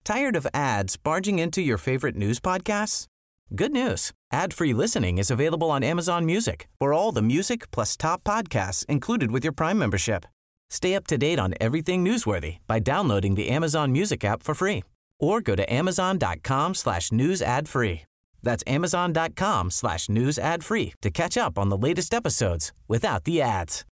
Tired of ads barging into your favorite news podcasts? Good news. Ad-free listening is available on Amazon Music for all the music plus top podcasts included with your Prime membership. Stay up to date on everything newsworthy by downloading the Amazon Music app for free or go to amazon.com/news ad free. That's amazon.com/news ad free to catch up on the latest episodes without the ads.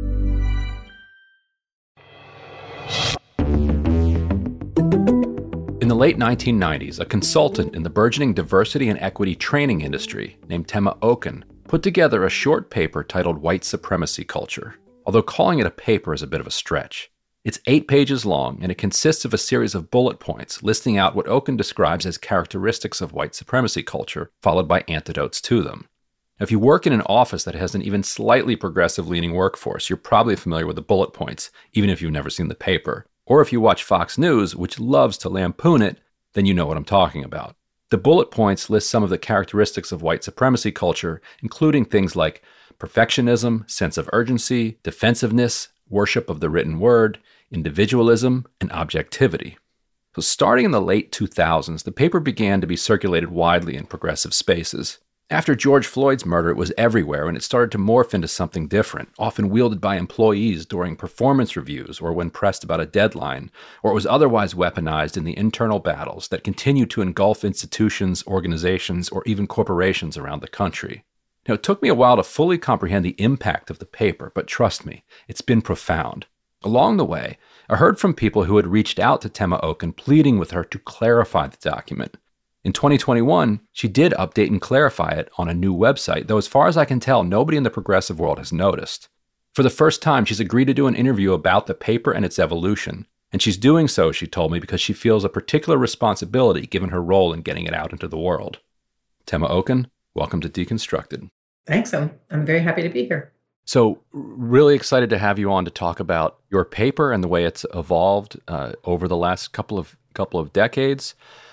In the late 1990s, a consultant in the burgeoning diversity and equity training industry named Tema Okun put together a short paper titled White Supremacy Culture, although calling it a paper is a bit of a stretch. It's 8 pages long, and it consists of a series of bullet points listing out what Okun describes as characteristics of white supremacy culture, followed by antidotes to them. Now, if you work in an office that has an even slightly progressive-leaning workforce, you're probably familiar with the bullet points, even if you've never seen the paper. Or if you watch Fox News, which loves to lampoon it, then you know what I'm talking about. The bullet points list some of the characteristics of white supremacy culture, including things like perfectionism, sense of urgency, defensiveness, worship of the written word, individualism, and objectivity. So starting in the late 2000s, the paper began to be circulated widely in progressive spaces. After George Floyd's murder, it was everywhere, and it started to morph into something different, often wielded by employees during performance reviews or when pressed about a deadline, or it was otherwise weaponized in the internal battles that continue to engulf institutions, organizations, or even corporations around the country. Now, it took me a while to fully comprehend the impact of the paper, but trust me, it's been profound. Along the way, I heard from people who had reached out to Tema Okun pleading with her to clarify the document. In 2021, she did update and clarify it on a new website, though as far as I can tell, nobody in the progressive world has noticed. For the first time, she's agreed to do an interview about the paper and its evolution, and she's doing so, she told me, because she feels a particular responsibility given her role in getting it out into the world. Tema Okun, welcome to Deconstructed. Thanks. I'm very happy to be here. So really excited to have you on to talk about your paper and the way it's evolved over the last couple of decades,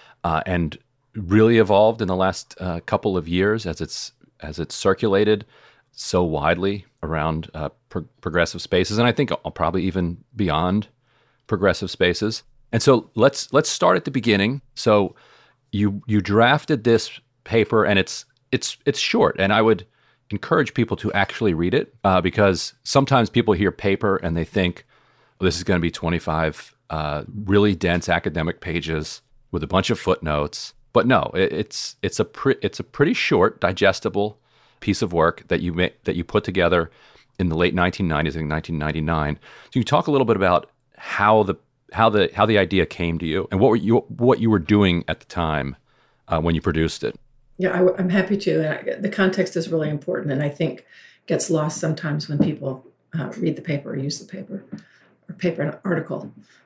and really evolved in the last couple of years as it's circulated so widely around progressive spaces, and I think probably even beyond progressive spaces. And so let's start at the beginning. So you drafted this paper, and it's short, and I would encourage people to actually read it because sometimes people hear paper and they think, well, this is going to be 25 really dense academic pages with a bunch of footnotes. But no, it's a pretty short, digestible piece of work that you put together in the late 1990s, I think 1999. So you talk a little bit about how the idea came to you and what you were doing at the time when you produced it. Yeah, I'm happy to. And the context is really important, and I think gets lost sometimes when people read the paper or use the paper or paper article.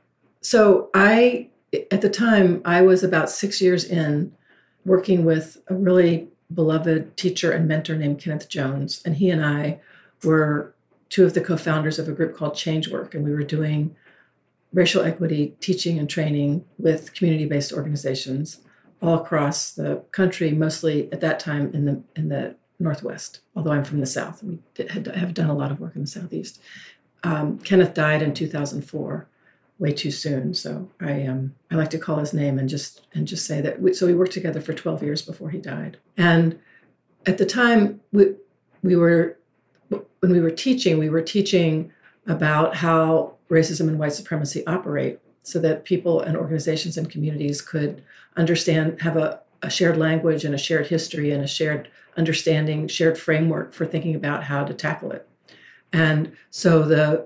So at the time, I was about 6 years in working with a really beloved teacher and mentor named Kenneth Jones. And he and I were two of the co-founders of a group called Changework. And we were doing racial equity teaching and training with community-based organizations all across the country, mostly at that time in the Northwest, although I'm from the South. We have done a lot of work in the Southeast. Kenneth died in 2004. Way too soon. So I like to call his name and just say that. We worked together for 12 years before he died. And at the time, when we were teaching, we were teaching about how racism and white supremacy operate so that people and organizations and communities could understand, have a shared language and a shared history and a shared understanding, shared framework for thinking about how to tackle it. And so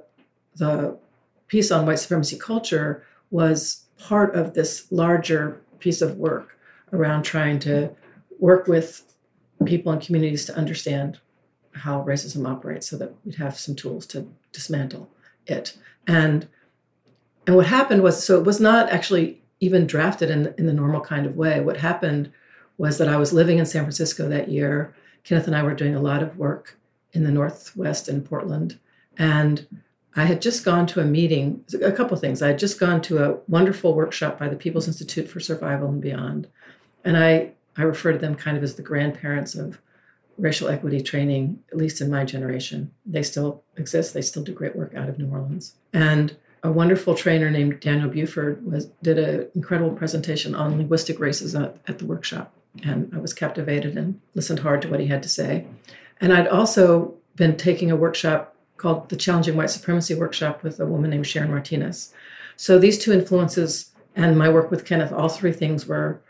the piece on white supremacy culture was part of this larger piece of work around trying to work with people and communities to understand how racism operates so that we'd have some tools to dismantle it. And what happened was, so it was not actually even drafted in the normal kind of way. What happened was that I was living in San Francisco that year. Kenneth and I were doing a lot of work in the Northwest in Portland. And I had just gone to a meeting, a couple of things. I had just gone to a wonderful workshop by the People's Institute for Survival and Beyond. And I refer to them kind of as the grandparents of racial equity training, at least in my generation. They still exist. They still do great work out of New Orleans. And a wonderful trainer named Daniel Buford did an incredible presentation on linguistic racism at the workshop. And I was captivated and listened hard to what he had to say. And I'd also been taking a workshop called the Challenging White Supremacy Workshop with a woman named Sharon Martinez. So these two influences and my work with Kenneth, all three things were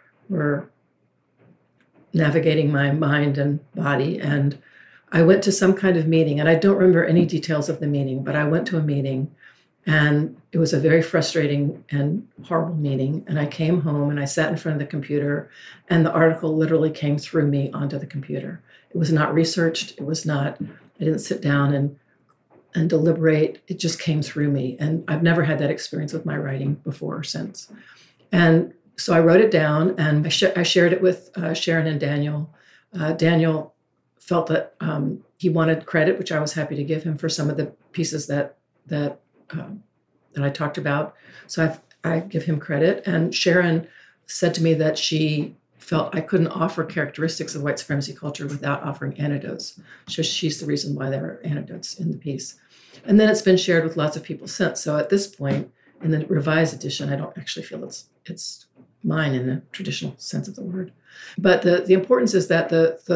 navigating my mind and body. And I went to some kind of meeting, and I don't remember any details of the meeting, but I went to a meeting, and it was a very frustrating and horrible meeting. And I came home and I sat in front of the computer, and the article literally came through me onto the computer. It was not researched. It was not, I didn't sit down and deliberate. It just came through me. And I've never had that experience with my writing before or since. And so I wrote it down, and I shared it with Sharon and Daniel. Daniel felt that he wanted credit, which I was happy to give him for some of the pieces that I talked about. So I give him credit. And Sharon said to me that she felt I couldn't offer characteristics of white supremacy culture without offering anecdotes. So she's the reason why there are anecdotes in the piece. And then it's been shared with lots of people since. So at this point, in the revised edition, I don't actually feel it's mine in the traditional sense of the word. But the importance is that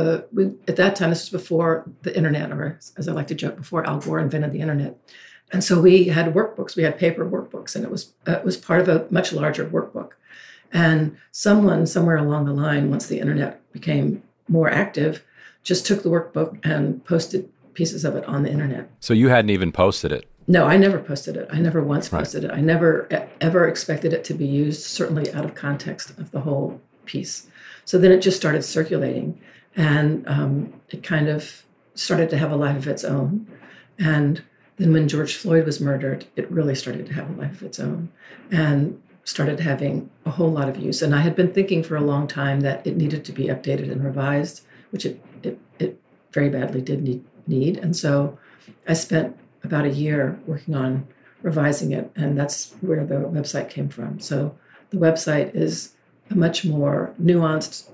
at that time, this was before the internet, or as I like to joke, before Al Gore invented the internet. And so we had workbooks, we had paper workbooks, and it was part of a much larger workbook. And someone somewhere along the line, once the internet became more active, just took the workbook and posted pieces of it on the internet. So you hadn't even posted it? No, I never posted it. I never once posted it. I never ever expected it to be used, certainly out of context of the whole piece. So then it just started circulating, and it kind of started to have a life of its own. And then when George Floyd was murdered, it really started to have a life of its own and started having a whole lot of use. And I had been thinking for a long time that it needed to be updated and revised, which it very badly did need. And so I spent about a year working on revising it, and that's where the website came from. So the website is a much more nuanced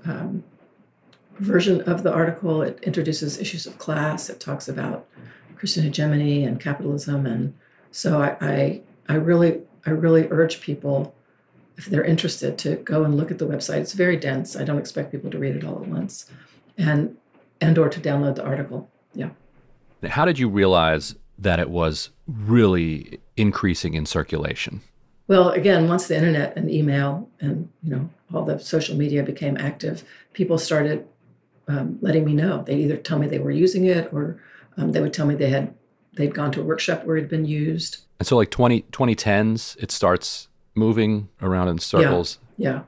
version of the article. It introduces issues of class. It talks about Christian hegemony and capitalism, and so I really urge people, if they're interested, to go and look at the website. It's very dense. I don't expect people to read it all at once, and or to download the article. Yeah. How did you realize that it was really increasing in circulation? Well, again, once the internet and email and all the social media became active, people started letting me know. They'd either tell me they were using it, or they would tell me they'd gone to a workshop where it had been used. And so, like 2010s, it starts moving around in circles. Yeah.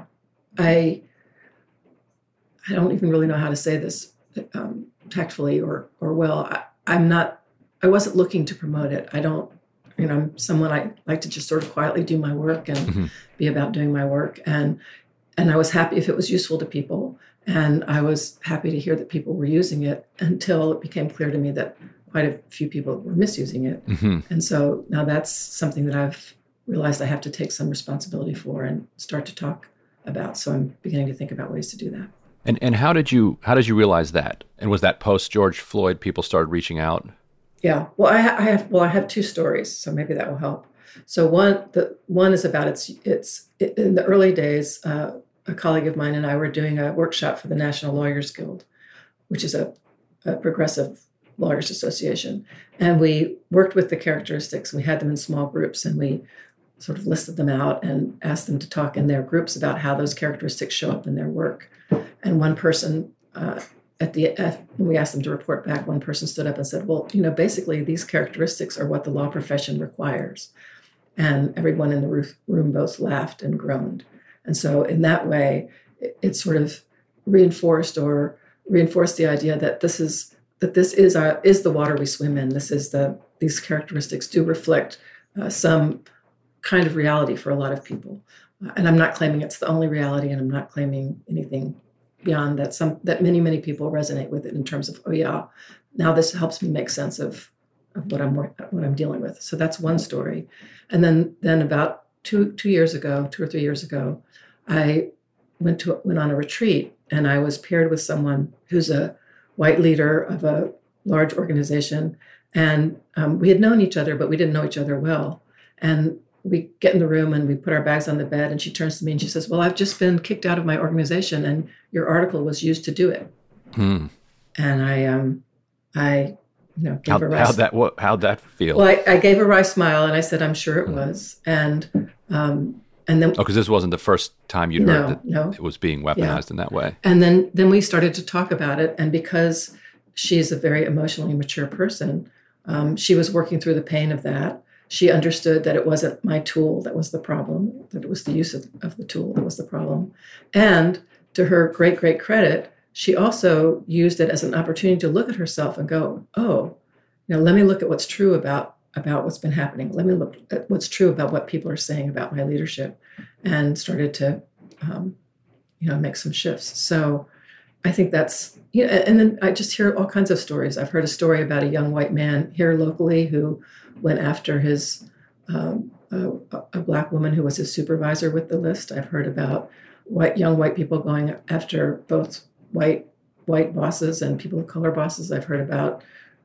I don't even really know how to say this tactfully or well. I wasn't looking to promote it. I'm someone, I like to just sort of quietly do my work and be about doing my work. And I was happy if it was useful to people. And I was happy to hear that people were using it until it became clear to me that quite a few people were misusing it. Mm-hmm. And so now that's something that I've realized I have to take some responsibility for and start to talk about. So I'm beginning to think about ways to do that. And how did you realize that? And was that post George Floyd, people started reaching out? Yeah. Well, I have two stories, so maybe that will help. So one is about it's in the early days. A colleague of mine and I were doing a workshop for the National Lawyers Guild, which is a progressive lawyers association, and we worked with the characteristics. We had them in small groups, and we sort of listed them out and asked them to talk in their groups about how those characteristics show up in their work. And one person, when we asked them to report back, one person stood up and said, well, basically these characteristics are what the law profession requires. And everyone in the room both laughed and groaned. And so in that way, it sort of reinforced the idea that this is the water we swim in. These characteristics do reflect some kind of reality for a lot of people. And I'm not claiming it's the only reality, and I'm not claiming anything beyond that. That many people resonate with it in terms of, oh yeah, now this helps me make sense of what I'm dealing with. So that's one story. And then about 2 or 3 years ago, I went on a retreat, and I was paired with someone who's a white leader of a large organization, and we had known each other, but we didn't know each other well. And we get in the room and we put our bags on the bed, and she turns to me and she says, well, I've just been kicked out of my organization and your article was used to do it. And I gave a wry smile. How'd that feel? Well, I gave a wry smile and I said, I'm sure it was. And then, because this wasn't the first time you'd heard that it was being weaponized in that way. And then we started to talk about it. And because she's a very emotionally mature person, she was working through the pain of that. She understood that it wasn't my tool that was the problem, that it was the use of the tool that was the problem. And to her great, great credit, she also used it as an opportunity to look at herself and go, oh, let me look at what's true about what's been happening. Let me look at what's true about what people are saying about my leadership, and started to, make some shifts. So I think that's, and then I just hear all kinds of stories. I've heard a story about a young white man here locally who went after his, a Black woman who was his supervisor with the list. I've heard about young white people going after both white bosses and people of color bosses. I've heard about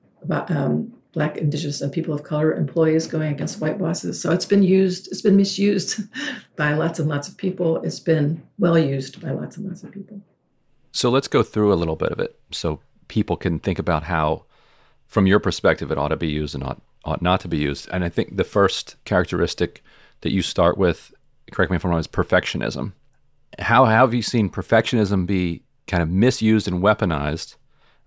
Black, Indigenous, and people of color employees going against white bosses. So it's been misused by lots and lots of people. It's been well used by lots and lots of people. So let's go through a little bit of it so people can think about how, from your perspective, it ought to be used and ought not to be used. And I think the first characteristic that you start with, correct me if I'm wrong, is perfectionism. How have you seen perfectionism be kind of misused and weaponized,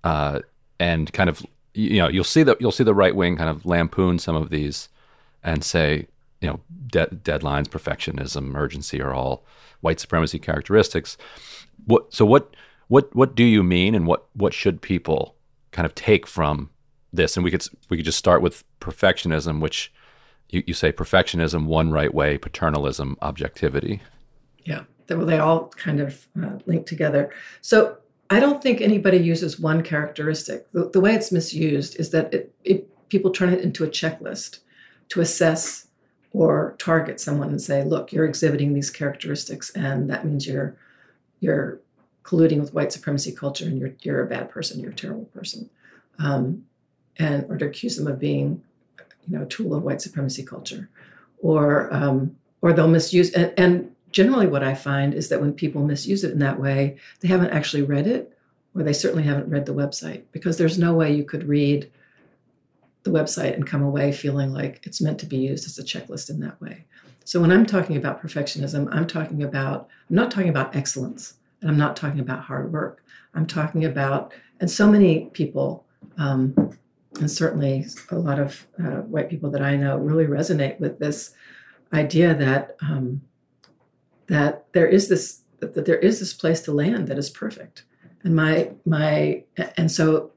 and kind of, you'll see the right wing kind of lampoon some of these and say, deadlines, perfectionism, urgency are all white supremacy characteristics. What do you mean, and what should people kind of take from this? And we could just start with perfectionism, which you say perfectionism, one right way, paternalism, objectivity. Yeah, they all kind of link together. So I don't think anybody uses one characteristic. The way it's misused is that people turn it into a checklist to assess or target someone and say, look, you're exhibiting these characteristics, and that means you're colluding with white supremacy culture, and you're a bad person, you're a terrible person. Or to accuse them of being, a tool of white supremacy culture, or they'll misuse. And generally, what I find is that when people misuse it in that way, they haven't actually read it, or they certainly haven't read the website, because there's no way you could read the website and come away feeling like it's meant to be used as a checklist in that way. So when I'm talking about perfectionism, I'm not talking about excellence, and I'm not talking about hard work. I'm talking about, and so many people, and certainly a lot of white people that I know really resonate with this idea that there is this place to land that is perfect, and so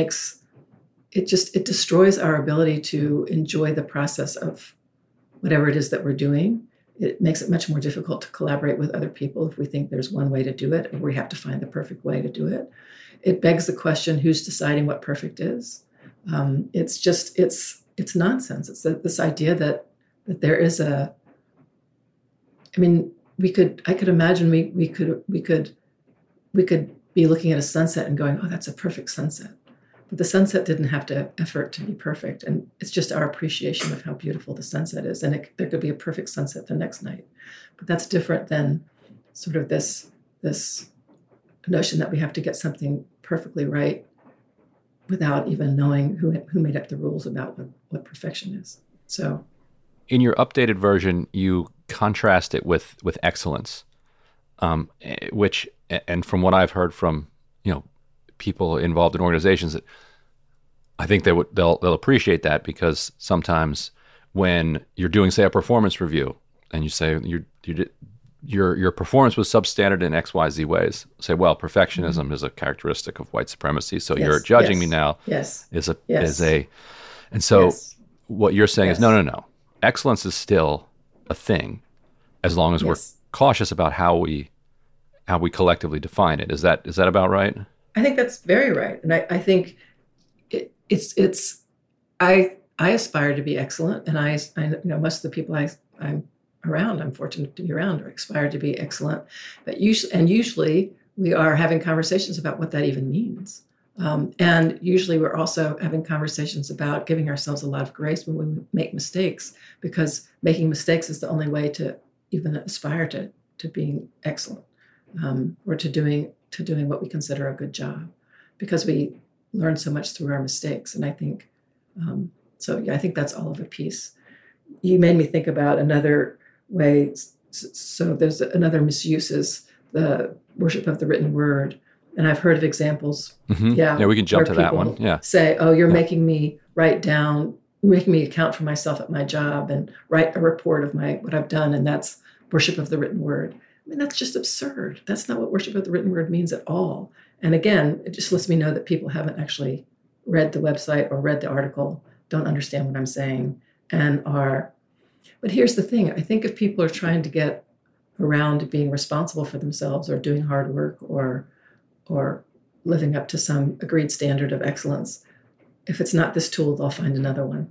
it destroys our ability to enjoy the process of whatever it is that we're doing. It makes it much more difficult to collaborate with other people if we think there's one way to do it, or we have to find the perfect way to do it. It begs the question, who's deciding what perfect is? It's nonsense. It's this idea that there is I could imagine we could be looking at a sunset and going, oh, that's a perfect sunset. But the sunset didn't have to effort to be perfect. And it's just our appreciation of how beautiful the sunset is. And there could be a perfect sunset the next night. But that's different than sort of this notion that we have to get something perfectly right without even knowing who made up the rules about what perfection is. So in your updated version, you contrast it with excellence, which, and from what I've heard from, people involved in organizations, that I think they'll appreciate that, because sometimes when you're doing, say, a performance review, and you say your performance was substandard in XYZ ways, say, well, perfectionism is a characteristic of white supremacy, so you're judging me now. And so what you're saying is no, excellence is still a thing, as long as we're cautious about how we collectively define it. Is that about right? I think that's very right. And I think I aspire to be excellent, and I most of the people I'm around, I'm fortunate to be around, or aspire to be excellent. But usually we are having conversations about what that even means. And usually we're also having conversations about giving ourselves a lot of grace when we make mistakes, because making mistakes is the only way to even aspire to being excellent, or to doing what we consider a good job, because we learn so much through our mistakes. And I think, I think that's all of a piece. You made me think about another way. So there's another misuse is the worship of the written word. And I've heard of examples. Mm-hmm. Yeah, we can jump to that one. Yeah. Say, oh, you're making me write down, making me account for myself at my job and write a report of what I've done. And that's worship of the written word. I mean, that's just absurd. That's not what worship of the written word means at all. And again, it just lets me know that people haven't actually read the website or read the article, don't understand what I'm saying, but here's the thing. I think if people are trying to get around to being responsible for themselves or doing hard work or living up to some agreed standard of excellence, if it's not this tool, they'll find another one.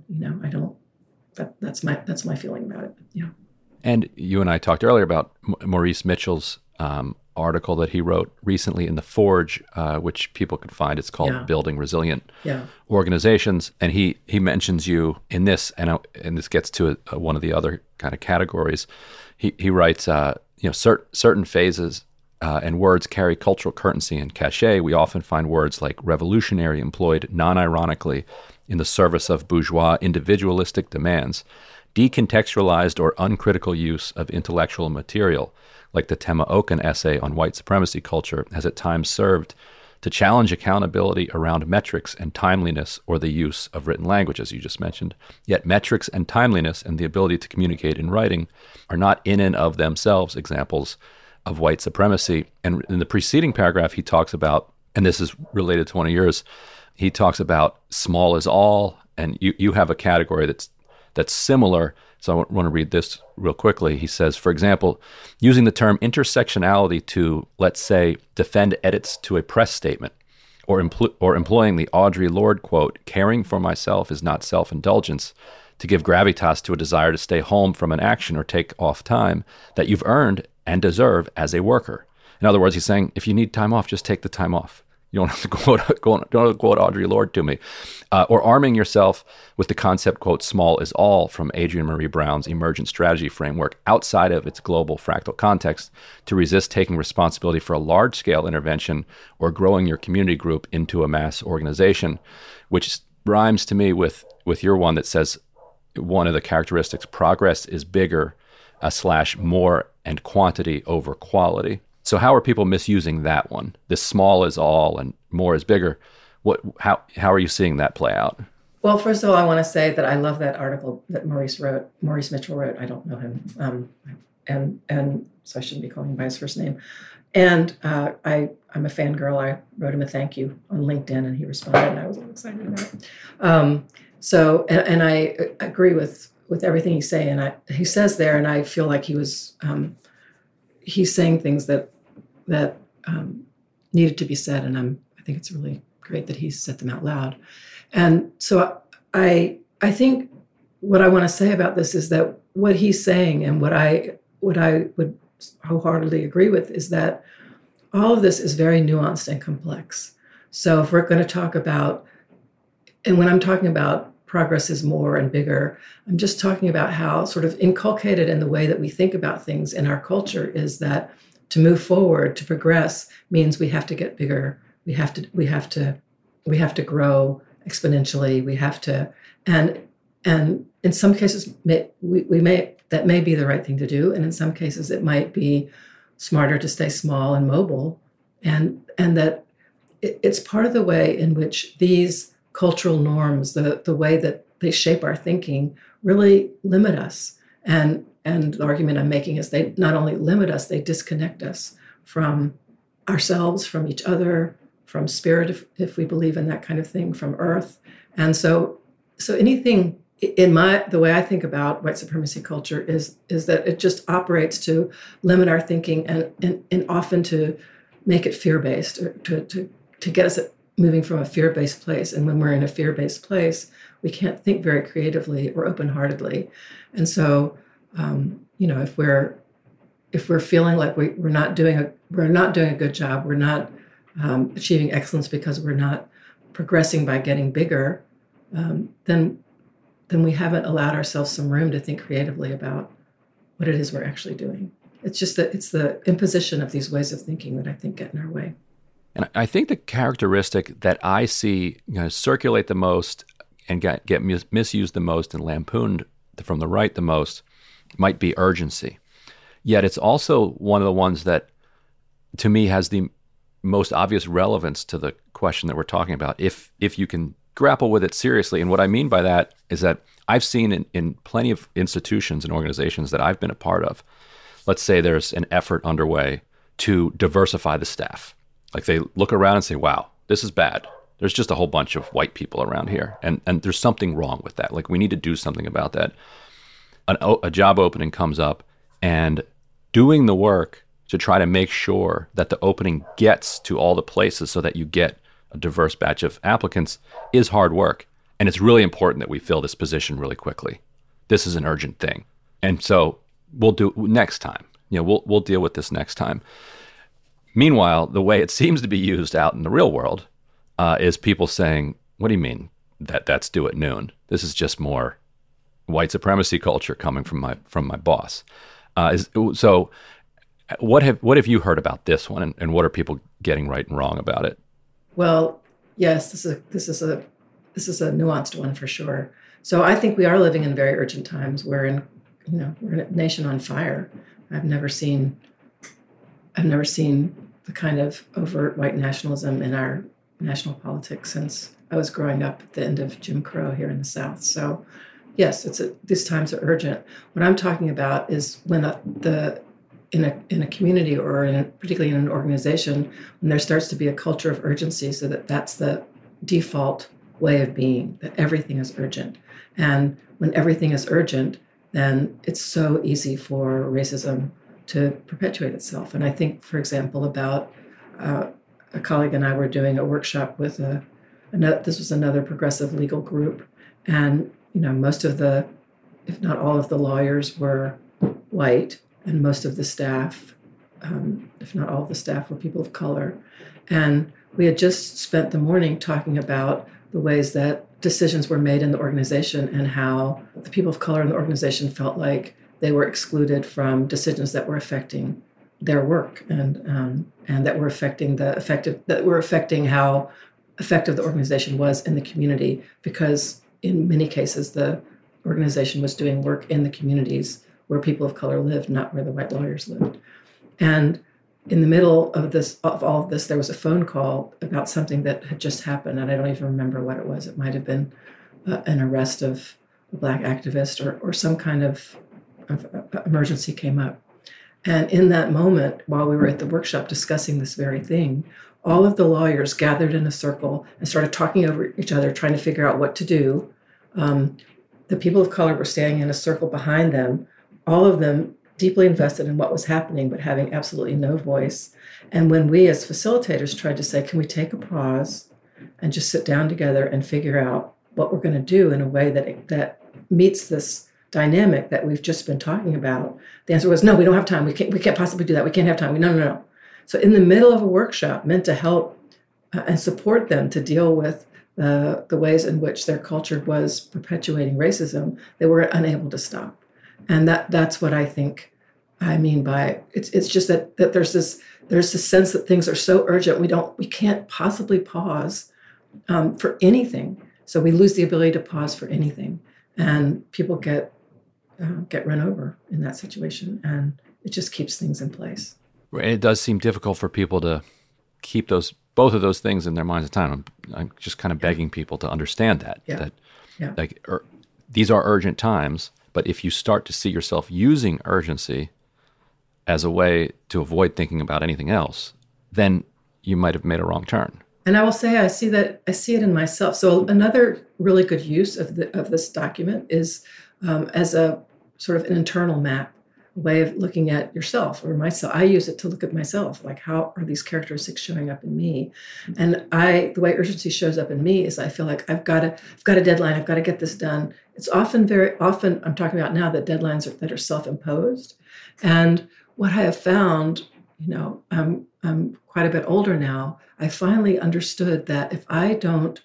That's my feeling about it. Yeah. And you and I talked earlier about Maurice Mitchell's article that he wrote recently in The Forge, which people can find. It's called Building Resilient Organizations. And he mentions you in this, and this gets to one of the other kind of categories. He writes, certain phases and words carry cultural currency and cachet. We often find words like revolutionary employed non-ironically in the service of bourgeois individualistic demands, decontextualized or uncritical use of intellectual material, like the Tema Okun essay on white supremacy culture, has at times served to challenge accountability around metrics and timeliness or the use of written language, as you just mentioned. Yet metrics and timeliness and the ability to communicate in writing are not in and of themselves examples of white supremacy. And in the preceding paragraph, he talks about, and this is related to one of yours, he talks about small is all, and you have a category that's similar. So I want to read this real quickly. He says, for example, using the term intersectionality to, let's say, defend edits to a press statement, or employing the Audre Lorde quote, caring for myself is not self-indulgence, to give gravitas to a desire to stay home from an action or take off time that you've earned and deserve as a worker. In other words, he's saying, if you need time off, just take the time off. You don't have to quote Audre Lorde to me. Or arming yourself with the concept, quote, small is all from Adrienne Marie Brown's emergent strategy framework outside of its global fractal context to resist taking responsibility for a large-scale intervention or growing your community group into a mass organization, which rhymes to me with your one that says one of the characteristics, progress is bigger, / more and quantity over quality. So how are people misusing that one? This small is all and more is bigger. How are you seeing that play out? Well, first of all, I want to say that I love that article that Maurice Mitchell wrote. I don't know him, and so I shouldn't be calling him by his first name. And I'm a fangirl. I wrote him a thank you on LinkedIn, and he responded, and I was a little excited about it. So I agree with everything he's saying. He says there, and I feel like he's saying things that needed to be said, and I think it's really great that he said them out loud. And so I think what I want to say about this is that what he's saying and what I would wholeheartedly agree with is that all of this is very nuanced and complex. So if we're going to talk about, and when I'm talking about progress is more and bigger, I'm just talking about how sort of inculcated in the way that we think about things in our culture is that to move forward, to progress, means we have to get bigger. We have to grow exponentially. We have to, and in some cases, that may be the right thing to do, and in some cases, it might be smarter to stay small and mobile, and that it's part of the way in which these cultural norms, the way that they shape our thinking, really limit us. And the argument I'm making is they not only limit us, they disconnect us from ourselves, from each other, from spirit, if we believe in that kind of thing, from earth. And so anything in the way I think about white supremacy culture is that it just operates to limit our thinking and often to make it fear-based, or to get us moving from a fear-based place. And when we're in a fear-based place, we can't think very creatively or open-heartedly. And so, if we're feeling like we're not doing a good job, we're not achieving excellence because we're not progressing by getting bigger, then we haven't allowed ourselves some room to think creatively about what it is we're actually doing. It's just that it's the imposition of these ways of thinking that I think get in our way. And I think the characteristic that I see circulate the most and get misused the most and lampooned from the right the most might be urgency. Yet it's also one of the ones that, to me, has the most obvious relevance to the question that we're talking about, if you can grapple with it seriously. And what I mean by that is that I've seen in plenty of institutions and organizations that I've been a part of, let's say there's an effort underway to diversify the staff. Like they look around and say, wow, this is bad. There's just a whole bunch of white people around here. And there's something wrong with that. Like we need to do something about that. A job opening comes up, and doing the work to try to make sure that the opening gets to all the places so that you get a diverse batch of applicants is hard work. And it's really important that we fill this position really quickly. This is an urgent thing. And so we'll do next time. We'll deal with this next time. Meanwhile, the way it seems to be used out in the real world is people saying, what do you mean that's due at noon? This is just more white supremacy culture coming from my boss. So what have you heard about this one, and what are people getting right and wrong about it? Well, yes, this is a nuanced one for sure. So I think we are living in very urgent times. We're in a nation on fire. I've never seen the kind of overt white nationalism in our national politics since I was growing up at the end of Jim Crow here in the South. So yes, these times are urgent. What I'm talking about is when in a community or particularly in an organization, when there starts to be a culture of urgency, so that's the default way of being, that everything is urgent. And when everything is urgent, then it's so easy for racism to perpetuate itself. And I think, for example, about a colleague and I were doing a workshop with this was another progressive legal group, and most of if not all of the lawyers were white, and most of the staff, if not all of the staff, were people of color. And we had just spent the morning talking about the ways that decisions were made in the organization and how the people of color in the organization felt like they were excluded from decisions that were affecting their work and that were affecting how effective the organization was in the community, because in many cases the organization was doing work in the communities where people of color lived, not where the white lawyers lived. And in the middle of all of this, there was a phone call about something that had just happened, and I don't even remember what it was. It might have been an arrest of a Black activist or some kind of emergency came up. And in that moment, while we were at the workshop discussing this very thing, all of the lawyers gathered in a circle and started talking over each other, trying to figure out what to do. The people of color were standing in a circle behind them, all of them deeply invested in what was happening, but having absolutely no voice. And when we as facilitators tried to say, can we take a pause and just sit down together and figure out what we're going to do in a way that meets this dynamic that we've just been talking about, the answer was, no, we don't have time. We can't possibly do that. We can't have time. No. So in the middle of a workshop meant to help and support them to deal with the ways in which their culture was perpetuating racism, they were unable to stop. And that's what I think I mean by it's just that there's this sense that things are so urgent we can't possibly pause for anything. So we lose the ability to pause for anything, and people get run over in that situation, and it just keeps things in place. It does seem difficult for people to keep both of those things in their minds at the time. I'm just kind of begging people to understand that these are urgent times. But if you start to see yourself using urgency as a way to avoid thinking about anything else, then you might have made a wrong turn. And I will say I see it in myself. So another really good use of this document is as a sort of an internal map, a way of looking at yourself or myself. I use it to look at myself, like how are these characteristics showing up in me? And the way urgency shows up in me is I feel like I've got a deadline. I've got to get this done. It's very often I'm talking about now that deadlines that are self-imposed. And what I have found, I'm quite a bit older now, I finally understood that if I don't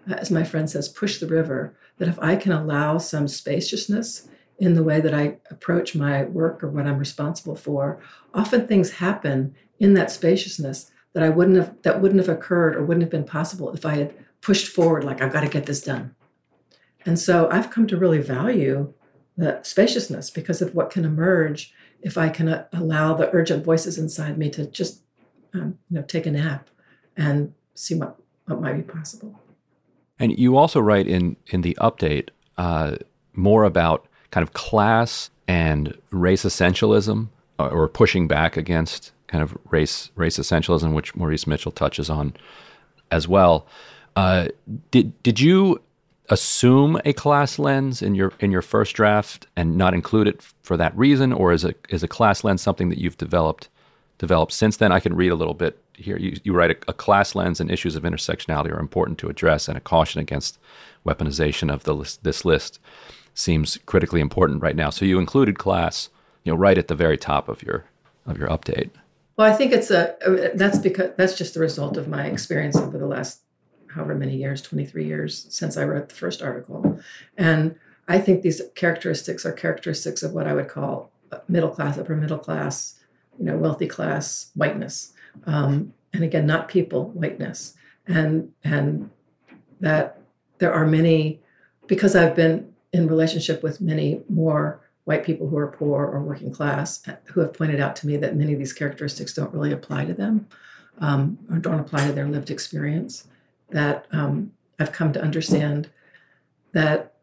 as my friend says, push the river, that if I can allow some spaciousness in the way that I approach my work or what I'm responsible for, often things happen in that spaciousness that wouldn't have occurred or wouldn't have been possible if I had pushed forward, like, I've got to get this done. And so I've come to really value the spaciousness because of what can emerge if I can allow the urgent voices inside me to just take a nap and see what might be possible. And you also write in the update more about kind of class and race essentialism, or pushing back against kind of race essentialism, which Maurice Mitchell touches on as well. Did you assume a class lens in your first draft and not include it for that reason, or is a class lens something that you've developed since then? I can read a little bit here. You write a class lens and issues of intersectionality are important to address, and a caution against weaponization of this list seems critically important right now. So you included class, right at the very top of your update. Well, I think that's just the result of my experience over the last however many years, 23 years since I wrote the first article. And I think these characteristics are characteristics of what I would call middle class, upper middle class, wealthy class whiteness. And again, not people, whiteness. And that there are many, because I've been in relationship with many more white people who are poor or working class, who have pointed out to me that many of these characteristics don't really apply to them, or don't apply to their lived experience, that I've come to understand that,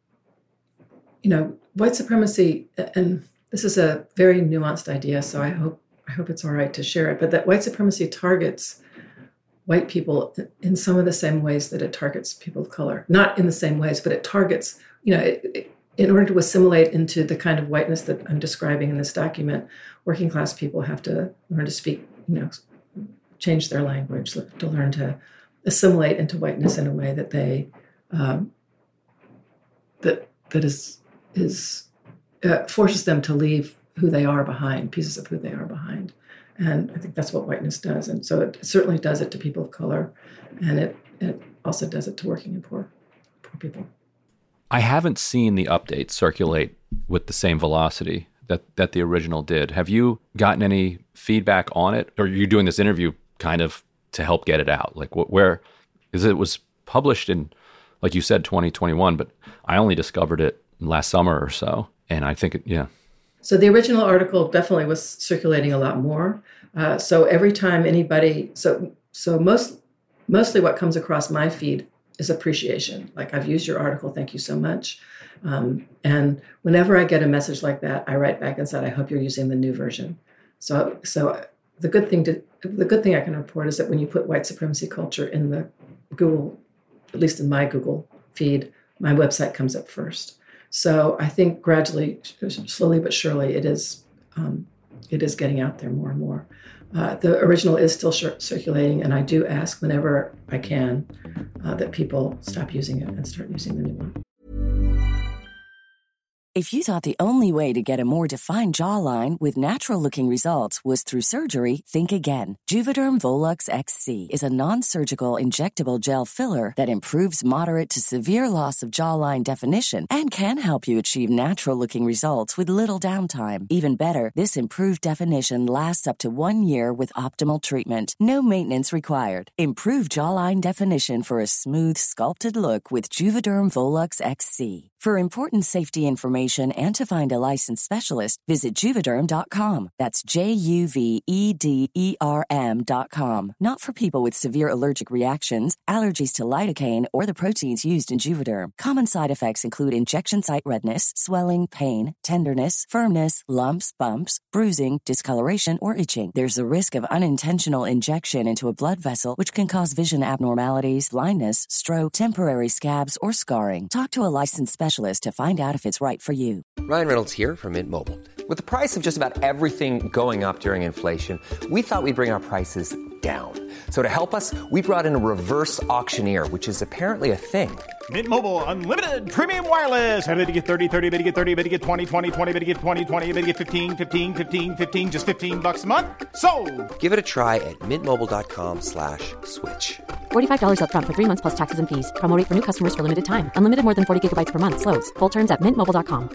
white supremacy, and this is a very nuanced idea, so I hope it's all right to share it, but that white supremacy targets white people in some of the same ways that it targets people of color. Not in the same ways, but it targets, in order to assimilate into the kind of whiteness that I'm describing in this document, working class people have to learn to speak, change their language, to learn to assimilate into whiteness in a way that they, that is forces them to leave who they are behind, pieces of who they are behind. And I think that's what whiteness does. And so it certainly does it to people of color, and it also does it to working and poor people. I haven't seen the update circulate with the same velocity that the original did. Have you gotten any feedback on it? Or are you doing this interview kind of to help get it out? Like because it was published in, like you said, 2021, but I only discovered it last summer or so. And I think, So the original article definitely was circulating a lot more. So every time anybody, mostly what comes across my feed is appreciation. Like, I've used your article, thank you so much. And whenever I get a message like that, I write back and said, I hope you're using the new version. So the good thing I can report is that when you put white supremacy culture in the Google, at least in my Google feed, my website comes up first. So I think gradually, slowly but surely, it is getting out there more and more. The original is still circulating, and I do ask whenever I can that people stop using it and start using the new one. If you thought the only way to get a more defined jawline with natural-looking results was through surgery, think again. Juvederm Volux XC is a non-surgical injectable gel filler that improves moderate to severe loss of jawline definition and can help you achieve natural-looking results with little downtime. Even better, this improved definition lasts up to 1 year with optimal treatment. No maintenance required. Improve jawline definition for a smooth, sculpted look with Juvederm Volux XC. For important safety information and to find a licensed specialist, visit Juvederm.com. That's JUVEDERM.com. Not for people with severe allergic reactions, allergies to lidocaine, or the proteins used in Juvederm. Common side effects include injection site redness, swelling, pain, tenderness, firmness, lumps, bumps, bruising, discoloration, or itching. There's a risk of unintentional injection into a blood vessel, which can cause vision abnormalities, blindness, stroke, temporary scabs, or scarring. Talk to a licensed specialist to find out if it's right for you. Ryan Reynolds here from Mint Mobile. With the price of just about everything going up during inflation, we thought we'd bring our prices down. So to help us, we brought in a reverse auctioneer, which is apparently a thing. Mint Mobile Unlimited Premium Wireless. How to get 30, 30, bit to get 30, bit to get 20, 20, 20, bit to get 20, 20, bit to get 15, 15, 15, 15, just $15 a month? Sold! Give it a try at mintmobile.com/switch. $45 up front for 3 months plus taxes and fees. Promo rate for new customers for limited time. Unlimited more than 40 gigabytes per month. Slows full terms at mintmobile.com.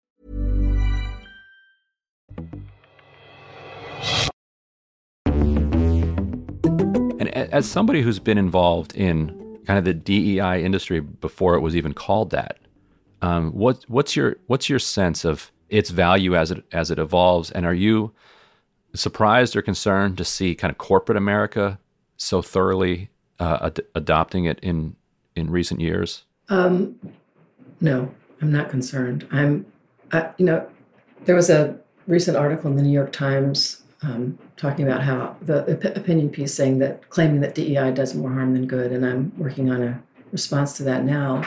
And as somebody who's been involved in kind of the DEI industry before it was even called that, what's your sense of its value as it evolves? And are you surprised or concerned to see kind of corporate America so thoroughly adopting it in recent years? No, I'm not concerned. There was a recent article in the New York Times talking about how the opinion piece claiming that DEI does more harm than good, and I'm working on a response to that now.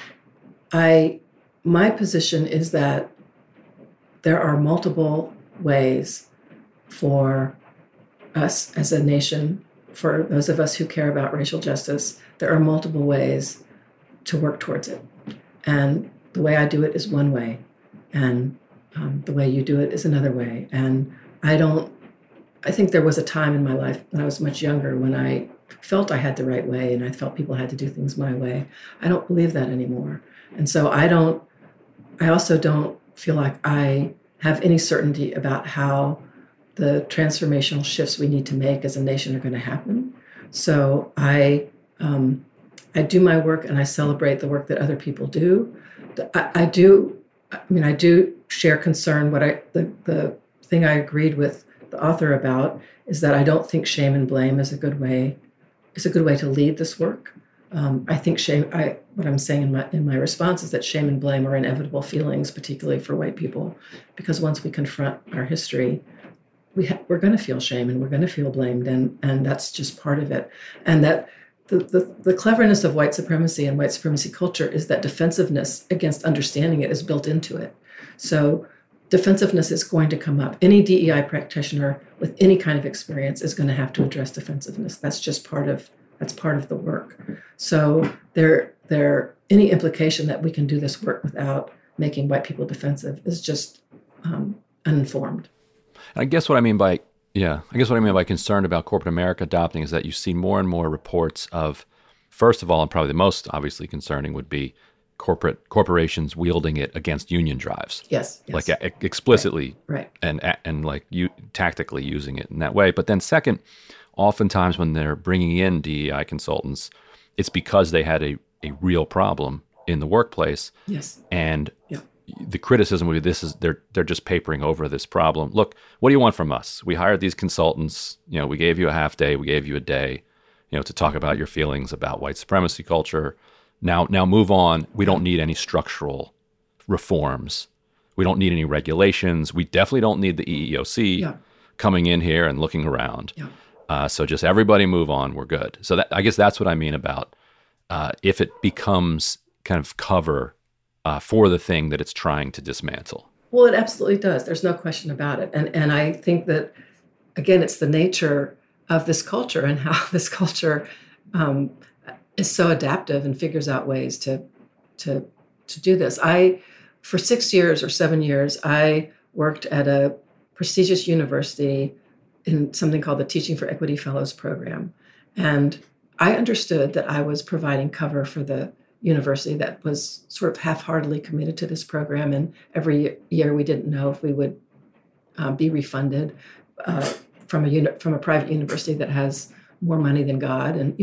My position is that there are multiple ways for us as a nation, for those of us who care about racial justice, there are multiple ways to work towards it. And the way I do it is one way, and the way you do it is another way. And I think there was a time in my life when I was much younger when I felt I had the right way and I felt people had to do things my way. I don't believe that anymore. And so I also don't feel like I have any certainty about how the transformational shifts we need to make as a nation are going to happen. So I do my work and I celebrate the work that other people do. I do share concern. The thing I agreed with the author about is that I don't think shame and blame is a good way to lead this work. I think what I'm saying in my response is that shame and blame are inevitable feelings, particularly for white people, because once we confront our history, we're going to feel shame and we're going to feel blamed, and that's just part of it. And that the cleverness of white supremacy and white supremacy culture is that defensiveness against understanding it is built into it. So defensiveness is going to come up. Any DEI practitioner with any kind of experience is going to have to address defensiveness. That's just part of the work. So any implication that we can do this work without making white people defensive is just uninformed. And I guess what I mean by concerned about corporate America adopting is that you see more and more reports of, first of all, and probably the most obviously concerning would be corporations wielding it against union drives. Yes. Like explicitly, right. And like you tactically using it in that way. But then second, oftentimes when they're bringing in DEI consultants, it's because they had a real problem in the workplace. Yes. And the criticism would be they're just papering over this problem. Look, what do you want from us? We hired these consultants. We gave you a half day. We gave you a day, to talk about your feelings about white supremacy culture. Now move on. We don't need any structural reforms. We don't need any regulations. We definitely don't need the EEOC coming in here and looking around. Yeah. So just everybody move on. We're good. So I guess that's what I mean about if it becomes kind of cover for the thing that it's trying to dismantle. Well, it absolutely does. There's no question about it. And I think that, again, it's the nature of this culture and how this culture is so adaptive and figures out ways to do this. For 6 years or 7 years, I worked at a prestigious university in something called the Teaching for Equity Fellows program. And I understood that I was providing cover for the university that was sort of half-heartedly committed to this program. And every year we didn't know if we would be refunded from a private university that has more money than God. And,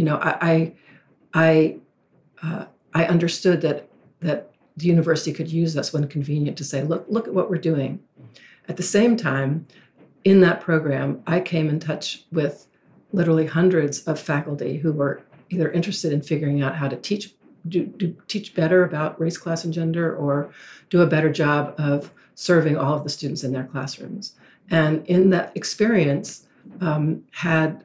I understood that the university could use us when convenient to say, look at what we're doing. At the same time, in that program, I came in touch with literally hundreds of faculty who were either interested in figuring out how to teach better about race, class, and gender, or do a better job of serving all of the students in their classrooms. And in that experience, had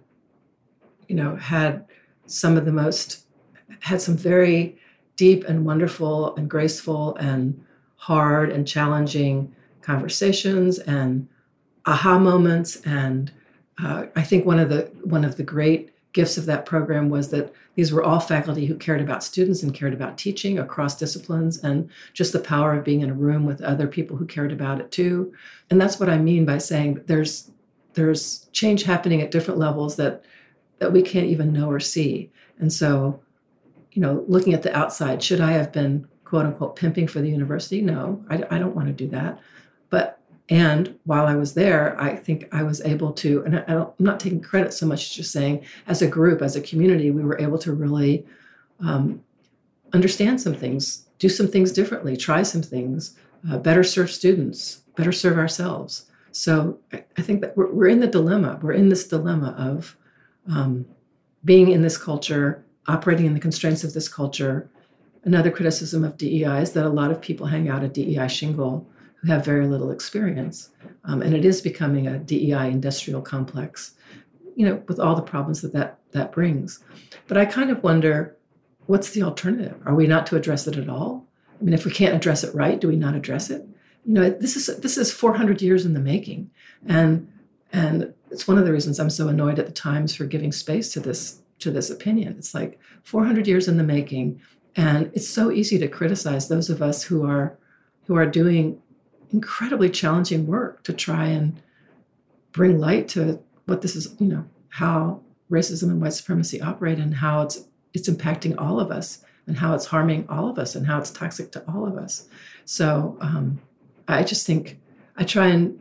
some very deep and wonderful and graceful and hard and challenging conversations and aha moments and I think one of the great gifts of that program was that these were all faculty who cared about students and cared about teaching across disciplines, and just the power of being in a room with other people who cared about it too. And that's what I mean by saying there's change happening at different levels that we can't even know or see. And so, looking at the outside, should I have been quote unquote pimping for the university? No, I don't want to do that. And while I was there, I think I was able to, and I'm not taking credit so much as just saying, as a group, as a community, we were able to really understand some things, do some things differently, try some things, better serve students, better serve ourselves. So I think that we're in the dilemma. We're in this dilemma of being in this culture, operating in the constraints of this culture. Another criticism of DEI is that a lot of people hang out at DEI shingle who have very little experience. And it is becoming a DEI industrial complex, with all the problems that brings. But I kind of wonder, what's the alternative? Are we not to address it at all? I mean, if we can't address it right, do we not address it? This is 400 years in the making. And it's one of the reasons I'm so annoyed at the Times for giving space to this opinion. It's like 400 years in the making. And it's so easy to criticize those of us who are doing incredibly challenging work to try and bring light to what this is, how racism and white supremacy operate, and how it's impacting all of us, and how it's harming all of us, and how it's toxic to all of us. So I just think I try and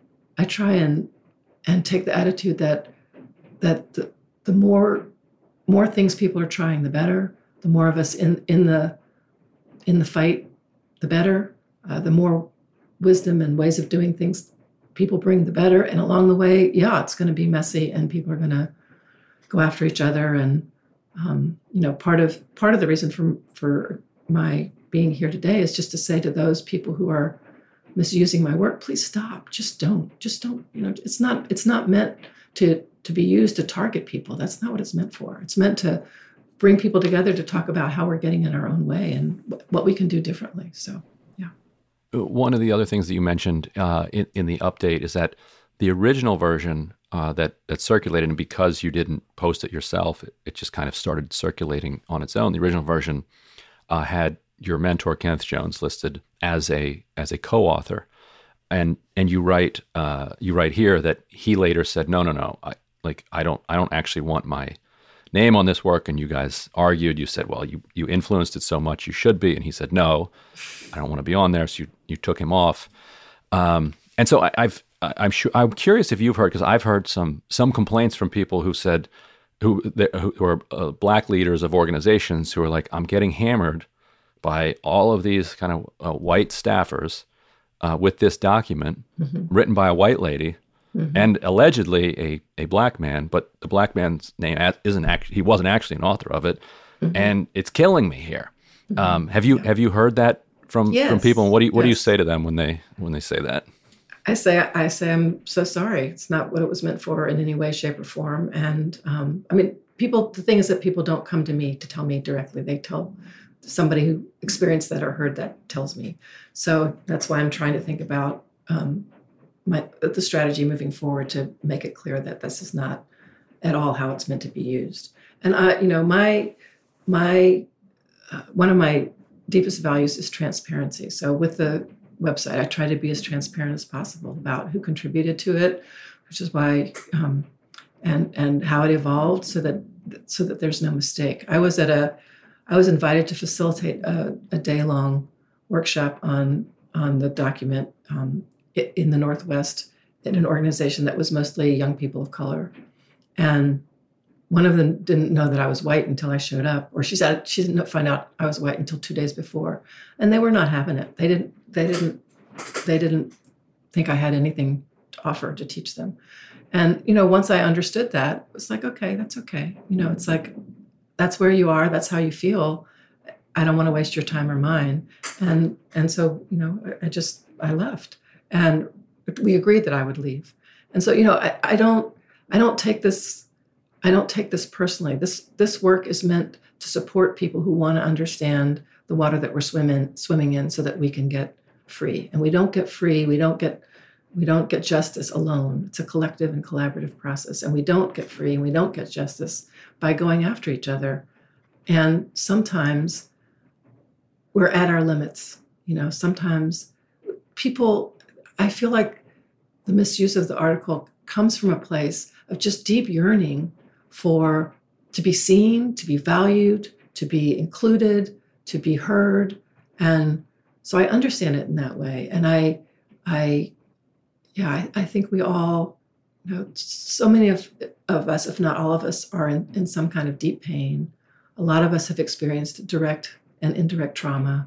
take the attitude that the more things people are trying, the better. The more of us in the fight, the better. The more wisdom and ways of doing things people bring, the better. And along the way, it's going to be messy, and people are going to go after each other. And part of the reason for my being here today is just to say to those people who are misusing my work, please stop. Just don't. It's not meant to be used to target people. That's not what it's meant for. It's meant to bring people together to talk about how we're getting in our own way and what we can do differently. So. One of the other things that you mentioned in the update is that the original version that circulated, and because you didn't post it yourself, it just kind of started circulating on its own. The original version had your mentor Kenneth Jones listed as a co-author, and you write here that he later said no, I don't actually want my name on this work. And you guys argued. You said, well, you influenced it so much, you should be. And he said, no, I don't want to be on there. So you took him off. And so I'm curious if you've heard, because I've heard some complaints from people who said, who are Black leaders of organizations who are like, I'm getting hammered by all of these kind of white staffers with this document written by a white lady. Mm-hmm. And allegedly a Black man, but the Black man's name he wasn't actually an author of it, and it's killing me here. Have you heard that from people? And what do you say to them when they say that? I say I'm so sorry. It's not what it was meant for in any way, shape, or form. And the thing is that people don't come to me to tell me directly. They tell somebody who experienced that or heard that tells me. So that's why I'm trying to think about the strategy moving forward to make it clear that this is not at all how it's meant to be used. And one of my deepest values is transparency. So with the website, I try to be as transparent as possible about who contributed to it, which is why and how it evolved, so that there's no mistake. I was invited to facilitate a day-long workshop on the document in the Northwest in an organization that was mostly young people of color. And one of them didn't know that I was white until I showed up, or she said she didn't find out I was white until 2 days before. And they were not having it. They didn't think I had anything to offer to teach them. And, once I understood that, it's like, okay, that's okay. It's like, that's where you are. That's how you feel. I don't want to waste your time or mine. And so, I left. And we agreed that I would leave. And so, I don't take this personally. This work is meant to support people who want to understand the water that we're swimming in, so that we can get free. And we don't get free. We don't get We don't get justice alone. It's a collective and collaborative process. And we don't get free and we don't get justice by going after each other. And sometimes we're at our limits. Sometimes I feel like the misuse of the article comes from a place of just deep yearning to be seen, to be valued, to be included, to be heard. And so I understand it in that way. And I think we all, so many of us, if not all of us, are in some kind of deep pain. A lot of us have experienced direct and indirect trauma.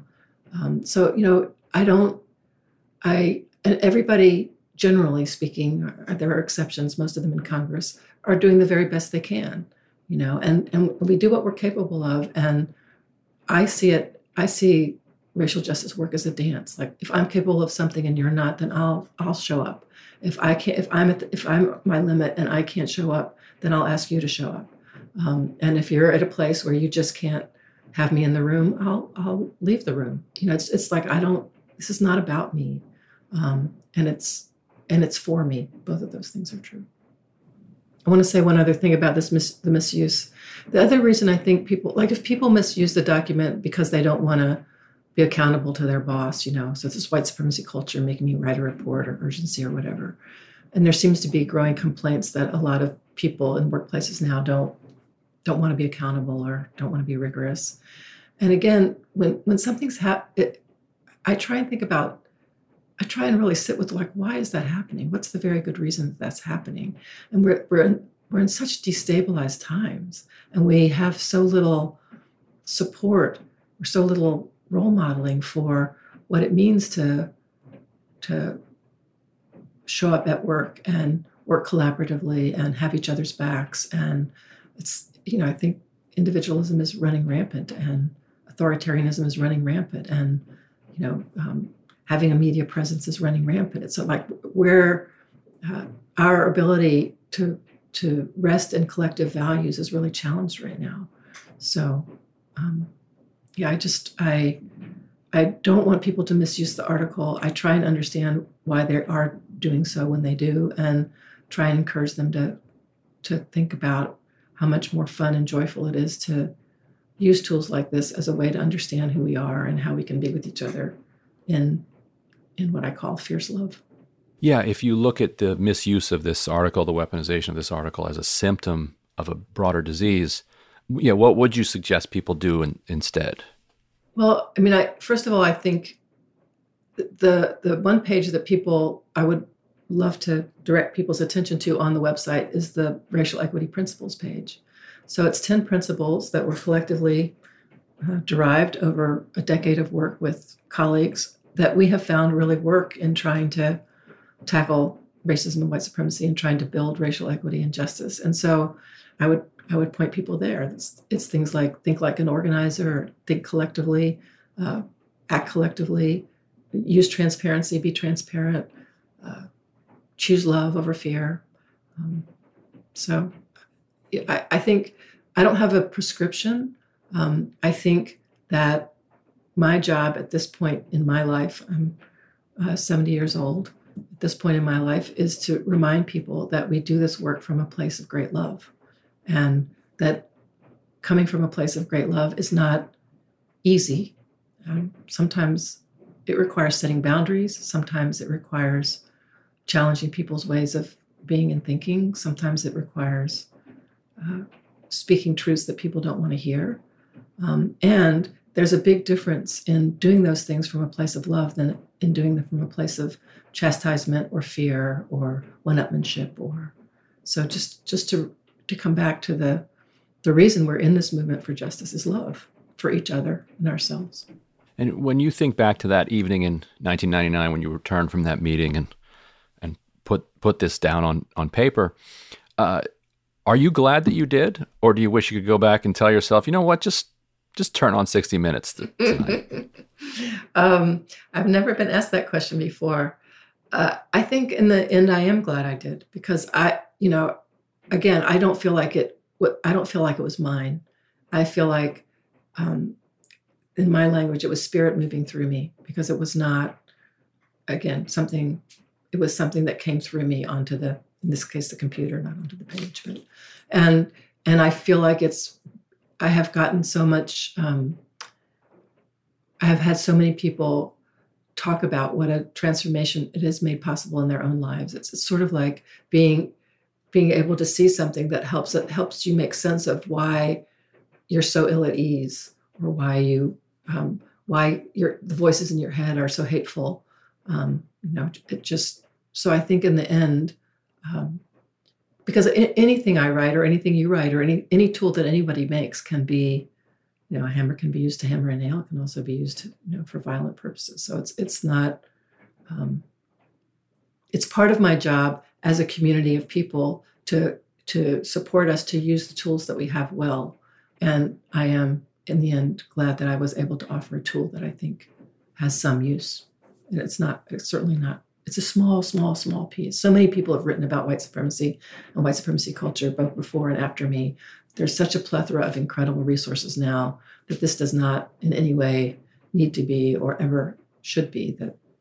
And everybody, generally speaking, there are exceptions, most of them in Congress, are doing the very best they can, and we do what we're capable of. And I see racial justice work as a dance. Like, if I'm capable of something and you're not, then I'll show up. If I'm at my limit and I can't show up, then I'll ask you to show up. And if you're at a place where you just can't have me in the room, I'll leave the room. It's like, this is not about me. And it's for me. Both of those things are true. I want to say one other thing about the misuse. The other reason I think if people misuse the document because they don't want to be accountable to their boss, so it's this white supremacy culture making me write a report or urgency or whatever. And there seems to be growing complaints that a lot of people in workplaces now don't want to be accountable or don't want to be rigorous. And again, when something's I try and really sit with, like, why is that happening? What's the very good reason that's happening? And we're in such destabilized times, and we have so little support or so little role modeling for what it means to show up at work and work collaboratively and have each other's backs. And it's, I think individualism is running rampant and authoritarianism is running rampant, and having a media presence is running rampant. It's like our ability to rest in collective values is really challenged right now. So, I don't want people to misuse the article. I try and understand why they are doing so when they do, and try and encourage them to think about how much more fun and joyful it is to use tools like this as a way to understand who we are and how we can be with each other in what I call fierce love. Yeah, if you look at the misuse of this article, the weaponization of this article as a symptom of a broader disease, what would you suggest people do instead? Well, first of all, I think the one page that I would love to direct people's attention to on the website is the Racial Equity Principles page. So it's 10 principles that were collectively derived over a decade of work with colleagues that we have found really work in trying to tackle racism and white supremacy and trying to build racial equity and justice. And so I would point people there. It's things like think like an organizer, think collectively, act collectively, use transparency, be transparent, choose love over fear. So I think I don't have a prescription. I think that my job at this point in my life, I'm 70 years old, at this point in my life, is to remind people that we do this work from a place of great love, and that coming from a place of great love is not easy. Sometimes it requires setting boundaries. Sometimes it requires challenging people's ways of being and thinking. Sometimes it requires speaking truths that people don't want to hear. And there's a big difference in doing those things from a place of love than in doing them from a place of chastisement or fear or one-upmanship. So just to come back to the reason we're in this movement for justice is love for each other and ourselves. And when you think back to that evening in 1999 when you returned from that meeting and put this down on paper, are you glad that you did? Or do you wish you could go back and tell yourself, you know what, just turn on 60 Minutes tonight? I've never been asked that question before. I think in the end, I am glad I did, because again, I don't feel like it was mine. I feel like, in my language, it was spirit moving through me, because it was not, again, something it was something that came through me onto in this case, the computer, not onto the page. But and I feel like I have gotten so much. I have had so many people talk about what a transformation it has made possible in their own lives. It's sort of like being able to see something that helps you make sense of why you're so ill at ease, or why the voices in your head are so hateful. So I think in the end, because anything I write or anything you write or any tool that anybody makes can be, a hammer can be used to hammer a nail. It can also be used for violent purposes. So it's not, it's part of my job as a community of people to support us to use the tools that we have well. And I am, in the end, glad that I was able to offer a tool that I think has some use. And it's certainly not, it's a small, small, small piece. So many people have written about white supremacy and white supremacy culture, both before and after me. There's such a plethora of incredible resources now that this does not in any way need to be or ever should be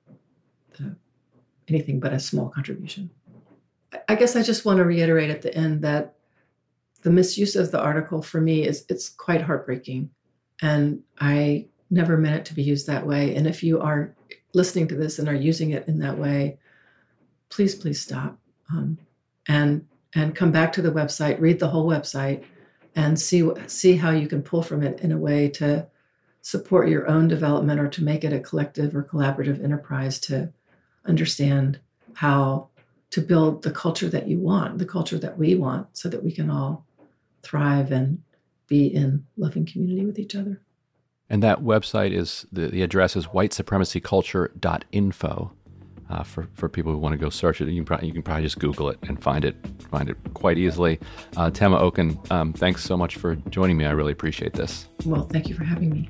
anything but a small contribution. I guess I just want to reiterate at the end that the misuse of the article for me it's quite heartbreaking. And I never meant it to be used that way. And if you are listening to this and are using it in that way, please stop. And come back to the website, read the whole website, and see how you can pull from it in a way to support your own development or to make it a collective or collaborative enterprise to understand how to build the culture that you want, the culture that we want, so that we can all thrive and be in loving community with each other. And that website is, the address is whitesupremacyculture.info. For people who want to go search it, you can probably just Google it and find it quite easily. Tema Okun, thanks so much for joining me. I really appreciate this. Well, thank you for having me.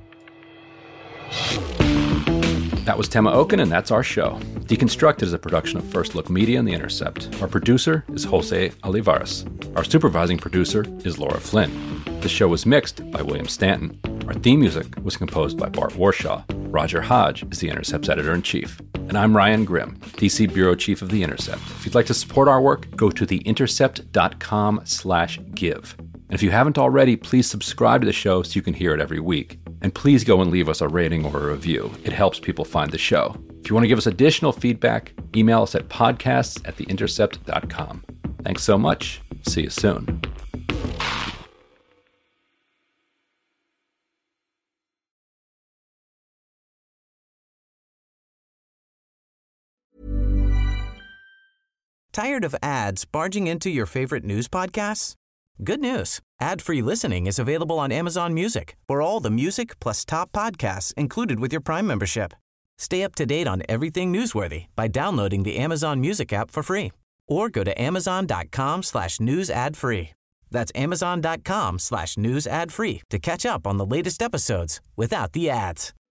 That was Tema Okun, and that's our show. Deconstructed is a production of First Look Media and The Intercept. Our producer is Jose Olivares. Our supervising producer is Laura Flynn. The show was mixed by William Stanton. Our theme music was composed by Bart Warshaw. Roger Hodge is The Intercept's editor-in-chief. And I'm Ryan Grimm, DC Bureau Chief of The Intercept. If you'd like to support our work, go to theintercept.com/give. And if you haven't already, please subscribe to the show so you can hear it every week. And please go and leave us a rating or a review. It helps people find the show. If you want to give us additional feedback, email us at podcasts@theintercept.com. Thanks so much. See you soon. Tired of ads barging into your favorite news podcasts? Good news. Ad-free listening is available on Amazon Music for all the music plus top podcasts included with your Prime membership. Stay up to date on everything newsworthy by downloading the Amazon Music app for free or go to amazon.com/news ad free. That's amazon.com/news ad free to catch up on the latest episodes without the ads.